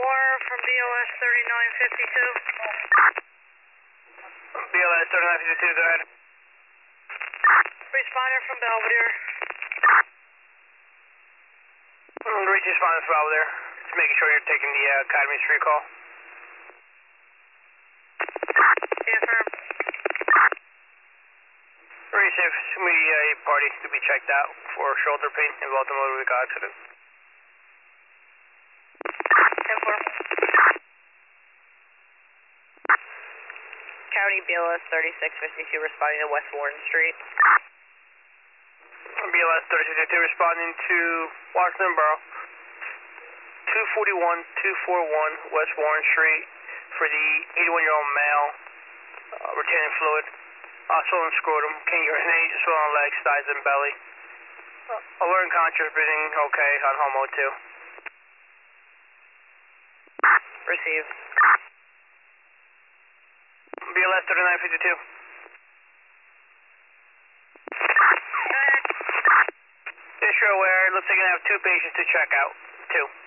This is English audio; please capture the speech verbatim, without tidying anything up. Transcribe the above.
four from B L S thirty-nine fifty-two. B L S thirty-nine fifty-two, go ahead. Responder from Belvedere. Reach responder from Belvedere. Just making sure you're taking the uh, Academy Street call. Yeah, firm. Receive. Immediate uh, party to be checked out for shoulder pain involved in a motor vehicle accident. ten four. County B L S thirty-six fifty-two responding to West Warren Street. B L S thirty-six fifty-two responding to Washington Borough. two forty-one two forty-one West Warren Street for the eighty-one-year-old male, uh, retaining fluid, uh, swollen scrotum, can urinate, swollen legs, thighs, and belly. Uh, alert and conscious, breathing okay on Homo two. Receive. B L S thirty-nine fifty-two. Just you're aware, it looks like you're going to have two patients to check out. Two.